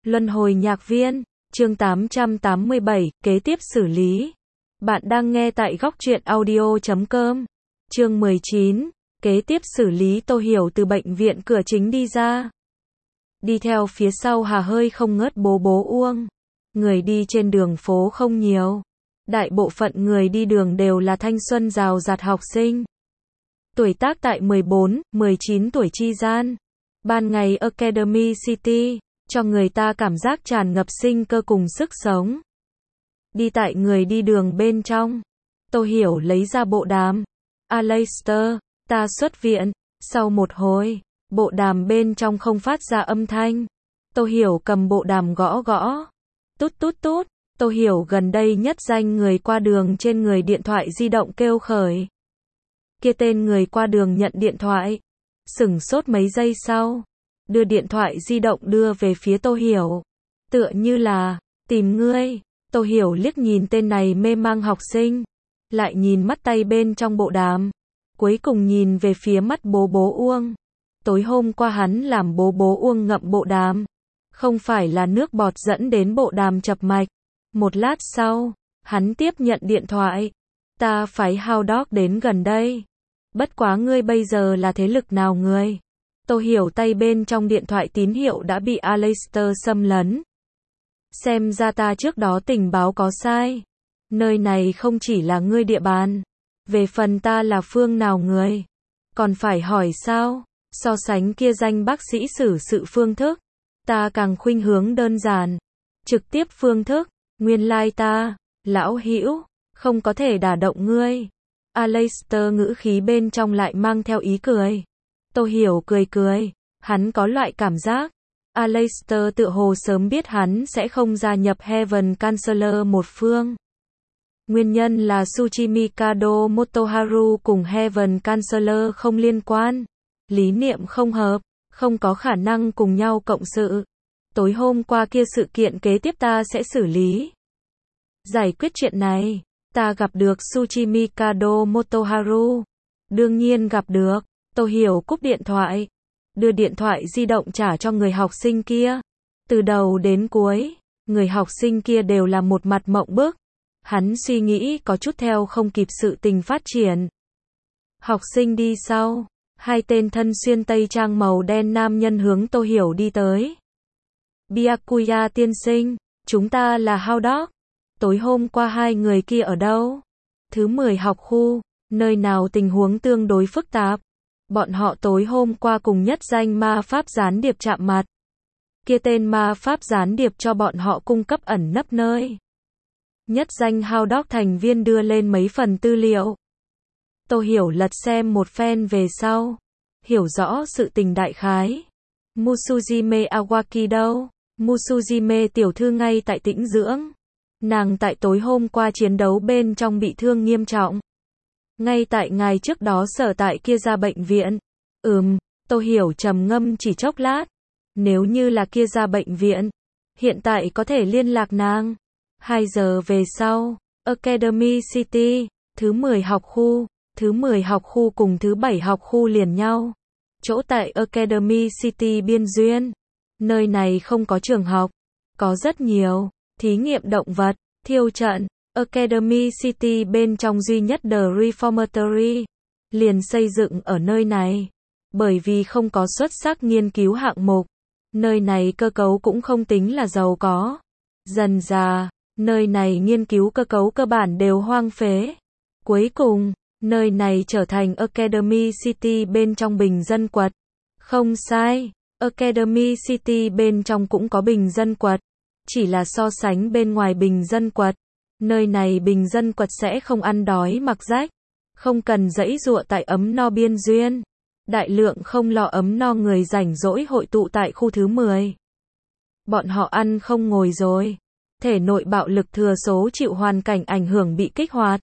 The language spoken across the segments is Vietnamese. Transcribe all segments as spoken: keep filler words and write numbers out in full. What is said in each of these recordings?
Luân hồi nhạc viên, chương tám trăm tám mươi bảy, kế tiếp xử lý. Bạn đang nghe tại góc truyện audio chấm com. Chương mười chín, kế tiếp xử lý. Tô Hiểu từ bệnh viện cửa chính đi ra. Đi theo phía sau hà hơi không ngớt bố bố Uông. Người đi trên đường phố không nhiều. Đại bộ phận người đi đường đều là thanh xuân rào rạt học sinh. Tuổi tác tại mười bốn, mười chín tuổi chi gian. Ban ngày Academy City, cho người ta cảm giác tràn ngập sinh cơ cùng sức sống. Đi tại người đi đường bên trong, Tô Hiểu lấy ra bộ đàm. Aleister, ta xuất viện. Sau một hồi, bộ đàm bên trong không phát ra âm thanh. Tô Hiểu cầm bộ đàm gõ gõ. Tút tút tút. Tô Hiểu gần đây nhất danh người qua đường trên người điện thoại di động kêu khởi. Kia tên người qua đường nhận điện thoại, sửng sốt mấy giây sau, đưa điện thoại di động đưa về phía Tô Hiểu. Tựa như là, tìm ngươi. Tô Hiểu liếc nhìn tên này mê mang học sinh, lại nhìn mắt tay bên trong bộ đàm, cuối cùng nhìn về phía mắt bố bố Uông. Tối hôm qua hắn làm bố bố Uông ngậm bộ đàm, không phải là nước bọt dẫn đến bộ đàm chập mạch. Một lát sau, hắn tiếp nhận điện thoại. Ta phái Hao Dog đến gần đây. Bất quá ngươi bây giờ là thế lực nào người? Tô Hiểu tay bên trong điện thoại tín hiệu đã bị Aleister xâm lấn. Xem ra ta trước đó tình báo có sai. Nơi này không chỉ là ngươi địa bàn. Về phần ta là phương nào người? Còn phải hỏi sao? So sánh kia danh bác sĩ xử sự phương thức, ta càng khuynh hướng đơn giản. Trực tiếp phương thức. Nguyên lai ta, lão hữu, không có thể đả động ngươi. Aleister ngữ khí bên trong lại mang theo ý cười. Tô Hiểu cười cười, hắn có loại cảm giác. Aleister tựa hồ sớm biết hắn sẽ không gia nhập Heaven Chancellor một phương. Nguyên nhân là Tsuchimikado Motoharu cùng Heaven Chancellor không liên quan. Lý niệm không hợp, không có khả năng cùng nhau cộng sự. Tối hôm qua kia sự kiện kế tiếp ta sẽ xử lý. Giải quyết chuyện này, ta gặp được Tsuchimikado Motoharu. Đương nhiên gặp được. Tô Hiểu cúp điện thoại, đưa điện thoại di động trả cho người học sinh kia. Từ đầu đến cuối, người học sinh kia đều là một mặt mộng bức. Hắn suy nghĩ có chút theo không kịp sự tình phát triển. Học sinh đi sau, hai tên thân xuyên tây trang màu đen nam nhân hướng Tô Hiểu đi tới. Byakuya tiên sinh, chúng ta là Hao Dog. Tối hôm qua hai người kia ở đâu? Thứ mười học khu, nơi nào tình huống tương đối phức tạp. Bọn họ tối hôm qua cùng nhất danh ma pháp gián điệp chạm mặt. Kia tên ma pháp gián điệp cho bọn họ cung cấp ẩn nấp nơi. Nhất danh Hao Dog thành viên đưa lên mấy phần tư liệu. Tô Hiểu lật xem một phen về sau, hiểu rõ sự tình đại khái. Musujime Awaki đâu? Musujime tiểu thư ngay tại tĩnh dưỡng. Nàng tại tối hôm qua chiến đấu bên trong bị thương nghiêm trọng. Ngay tại ngày trước đó sở tại kia ra bệnh viện. Ừm, Tô Hiểu trầm ngâm chỉ chốc lát. Nếu như là kia ra bệnh viện, hiện tại có thể liên lạc nàng. Hai giờ về sau, Academy City, thứ mười học khu, thứ mười học khu cùng thứ bảy học khu liền nhau. Chỗ tại Academy City biên duyên. Nơi này không có trường học, có rất nhiều thí nghiệm động vật, thiêu trận. Academy City bên trong duy nhất The Reformatory liền xây dựng ở nơi này. Bởi vì không có xuất sắc nghiên cứu hạng mục, nơi này cơ cấu cũng không tính là giàu có. Dần dà, nơi này nghiên cứu cơ cấu cơ bản đều hoang phế. Cuối cùng, nơi này trở thành Academy City bên trong bình dân quật. Không sai, Academy City bên trong cũng có bình dân quật. Chỉ là so sánh bên ngoài bình dân quật, nơi này bình dân quật sẽ không ăn đói mặc rách, không cần giãy giụa tại ấm no biên duyên. Đại lượng không lo ấm no người rảnh rỗi hội tụ tại khu thứ mười. Bọn họ ăn không ngồi rồi. Thể nội bạo lực thừa số chịu hoàn cảnh ảnh hưởng bị kích hoạt.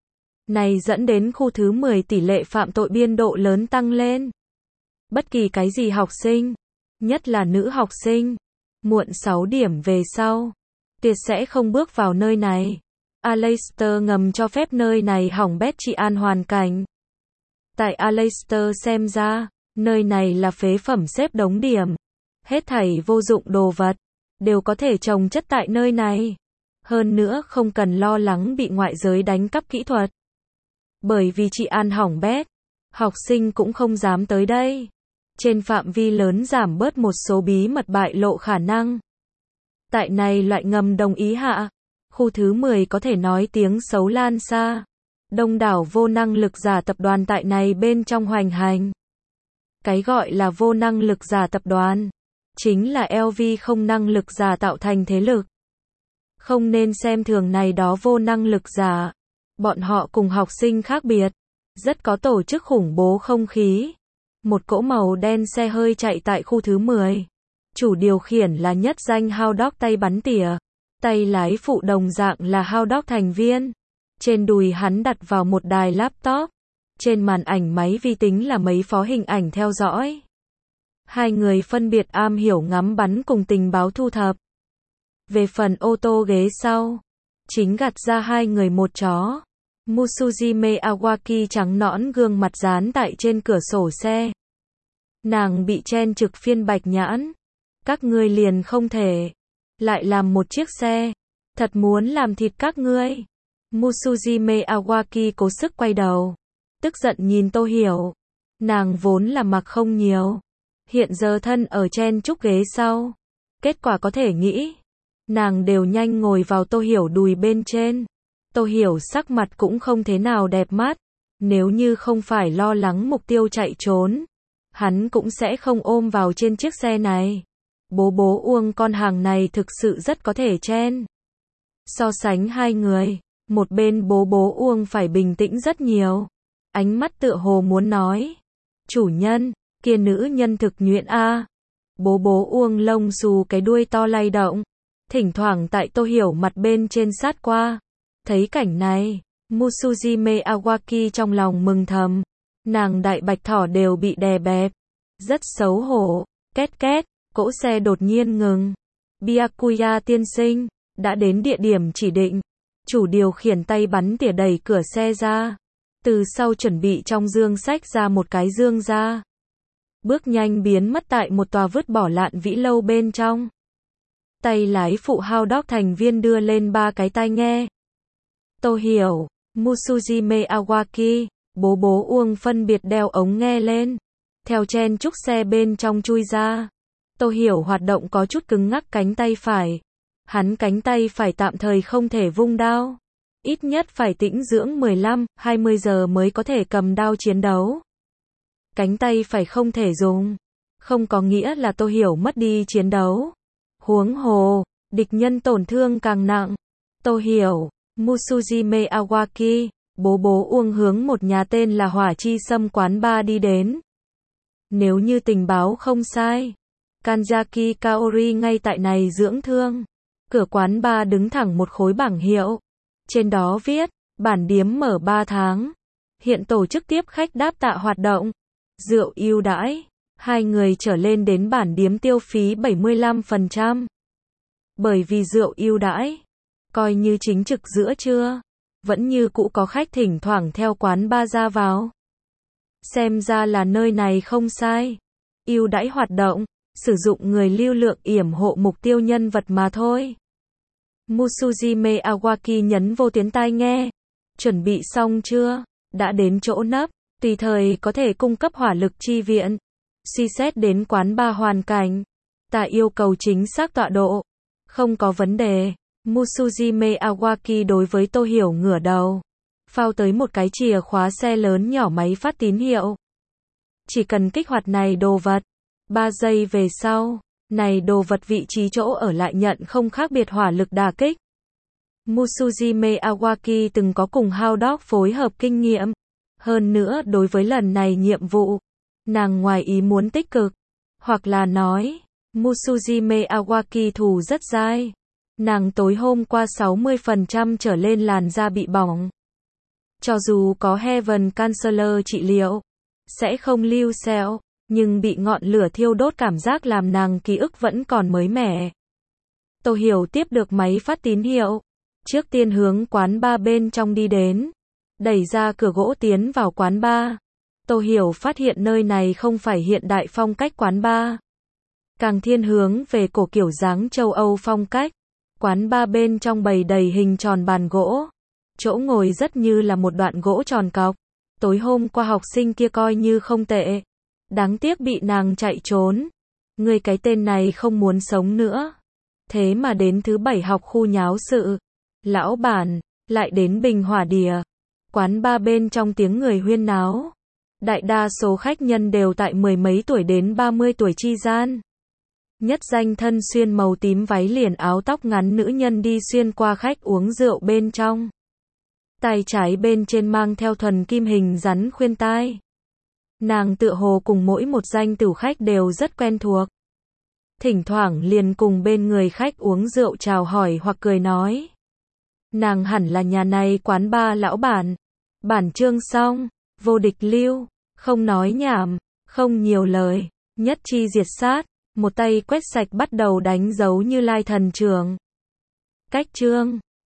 Này dẫn đến khu thứ mười tỷ lệ phạm tội biên độ lớn tăng lên. Bất kỳ cái gì học sinh, nhất là nữ học sinh, muộn sáu điểm về sau, tuyệt sẽ không bước vào nơi này. Aleister ngầm cho phép nơi này hỏng bét trị an hoàn cảnh. Tại Aleister xem ra, nơi này là phế phẩm xếp đống điểm. Hết thảy vô dụng đồ vật. đều có thể trồng chất tại nơi này. Hơn nữa không cần lo lắng bị ngoại giới đánh cắp kỹ thuật. Bởi vì trị an hỏng bét, học sinh cũng không dám tới đây. Trên phạm vi lớn giảm bớt một số bí mật bại lộ khả năng. Tại này loại ngầm đồng ý hạ, khu thứ mười có thể nói tiếng xấu lan xa. Đông đảo vô năng lực giả tập đoàn tại này bên trong hoành hành. Cái gọi là vô năng lực giả tập đoàn, chính là lờ vê không năng lực giả tạo thành thế lực. Không nên xem thường này đó vô năng lực giả. Bọn họ cùng học sinh khác biệt, rất có tổ chức khủng bố không khí. Một cỗ màu đen xe hơi chạy tại khu thứ mười. Chủ điều khiển là nhất danh hao đóc tay bắn tỉa. Tay lái phụ đồng dạng là hao đóc thành viên. Trên đùi hắn đặt vào một đài laptop. Trên màn ảnh máy vi tính là mấy phó hình ảnh theo dõi. Hai người phân biệt am hiểu ngắm bắn cùng tình báo thu thập. Về phần ô tô ghế sau, chính gạt ra hai người một chó. Musujime Awaki trắng nõn gương mặt dán tại trên cửa sổ xe. Nàng bị chen trực phiên bạch nhãn. Các ngươi liền không thể lại làm một chiếc xe. Thật muốn làm thịt các ngươi. Musujime Awaki cố sức quay đầu. Tức giận nhìn Tô Hiểu. Nàng vốn là mặc không nhiều. Hiện giờ thân ở chen chúc ghế sau. Kết quả có thể nghĩ. Nàng đều nhanh ngồi vào Tô Hiểu đùi bên trên. Tô Hiểu sắc mặt cũng không thế nào đẹp mắt. Nếu như không phải lo lắng mục tiêu chạy trốn, hắn cũng sẽ không ôm vào trên chiếc xe này. Bố bố Uông con hàng này thực sự rất có thể chen. So sánh hai người, một bên bố bố Uông phải bình tĩnh rất nhiều. Ánh mắt tựa hồ muốn nói. Chủ nhân, kia nữ nhân thực nhuyễn a. Bố bố Uông lông xù cái đuôi to lay động. Thỉnh thoảng tại Tô Hiểu mặt bên trên sát qua. Thấy cảnh này, Musujime Awaki trong lòng mừng thầm. Nàng đại bạch thỏ đều bị đè bẹp. Rất xấu hổ. Két két, cỗ xe đột nhiên ngừng. Byakuya tiên sinh, đã đến địa điểm chỉ định. Chủ điều khiển tay bắn tỉa đẩy cửa xe ra. Từ sau chuẩn bị trong dương sách ra một cái dương ra. Bước nhanh biến mất tại một tòa vứt bỏ lạn vĩ lâu bên trong. Tay lái phụ hao đóc thành viên đưa lên ba cái tai nghe. Tô Hiểu, Musujime Awaki, bố bố Uông phân biệt đeo ống nghe lên. Theo chen chúc xe bên trong chui ra. Tô Hiểu hoạt động có chút cứng ngắc cánh tay phải. Hắn cánh tay phải tạm thời không thể vung đao. Ít nhất phải tĩnh dưỡng mười lăm, hai mươi giờ mới có thể cầm đao chiến đấu. Cánh tay phải không thể dùng. Không có nghĩa là Tô Hiểu mất đi chiến đấu. Huống hồ, địch nhân tổn thương càng nặng. Tô Hiểu, Musujime Awaki, bố bố Uông hướng một nhà tên là Hỏa Chi Sâm quán bar đi đến. Nếu như tình báo không sai, Kanzaki Kaori ngay tại này dưỡng thương. Cửa quán bar đứng thẳng một khối bảng hiệu. Trên đó viết, bản điếm mở ba tháng. Hiện tổ chức tiếp khách đáp tạ hoạt động. Rượu ưu đãi. Hai người trở lên đến bản điếm tiêu phí bảy mươi lăm phần trăm. Bởi vì rượu ưu đãi, coi như chính trực giữa trưa, vẫn như cũ có khách thỉnh thoảng theo quán bar ra vào. Xem ra là nơi này không sai. Ưu đãi hoạt động, sử dụng người lưu lượng yểm hộ mục tiêu nhân vật mà thôi. Musujime Awaki nhấn vô tuyến tai nghe. Chuẩn bị xong chưa? Đã đến chỗ nấp, tùy thời có thể cung cấp hỏa lực chi viện. Suy xét đến quán bar hoàn cảnh, ta yêu cầu chính xác tọa độ. Không có vấn đề. Musujime Awaki đối với Tô Hiểu ngửa đầu. Phao tới một cái chìa khóa xe lớn nhỏ máy phát tín hiệu. Chỉ cần kích hoạt này đồ vật. ba giây về sau, này đồ vật vị trí chỗ ở lại nhận không khác biệt hỏa lực đả kích. Musujime Awaki từng có cùng Hao Dog phối hợp kinh nghiệm. Hơn nữa đối với lần này nhiệm vụ, nàng ngoài ý muốn tích cực. Hoặc là nói, Musujime Awaki thù rất dai. Nàng tối hôm qua sáu mươi phần trăm trở lên làn da bị bỏng. Cho dù có Heaven Counselor trị liệu, sẽ không lưu sẹo, nhưng bị ngọn lửa thiêu đốt cảm giác làm nàng ký ức vẫn còn mới mẻ. Tô Hiểu tiếp được máy phát tín hiệu. Trước tiên hướng quán bar bên trong đi đến. Đẩy ra cửa gỗ tiến vào quán bar. Tô Hiểu phát hiện nơi này không phải hiện đại phong cách quán bar. càng thiên hướng về cổ kiểu dáng châu Âu phong cách. Quán bar bên trong bày đầy hình tròn bàn gỗ. Chỗ ngồi rất như là một đoạn gỗ tròn cọc. Tối hôm qua học sinh kia coi như không tệ. Đáng tiếc bị nàng chạy trốn. Người cái tên này không muốn sống nữa. Thế mà đến thứ bảy học khu nháo sự. Lão bản, lại đến Bình Hỏa Đìa. Quán bar bên trong tiếng người huyên náo. Đại đa số khách nhân đều tại mười mấy tuổi đến ba mươi tuổi chi gian. Nhất danh thân xuyên màu tím váy liền áo tóc ngắn nữ nhân đi xuyên qua khách uống rượu bên trong. Tay trái bên trên mang theo thuần kim hình rắn khuyên tai. Nàng tựa hồ cùng mỗi một danh tửu khách đều rất quen thuộc. Thỉnh thoảng liền cùng bên người khách uống rượu chào hỏi hoặc cười nói. Nàng hẳn là nhà này quán bar lão bản. Bản chương xong, vô địch lưu, không nói nhảm, không nhiều lời, nhất chi diệt sát, một tay quét sạch bắt đầu đánh dấu Như Lai thần trưởng. Cách chương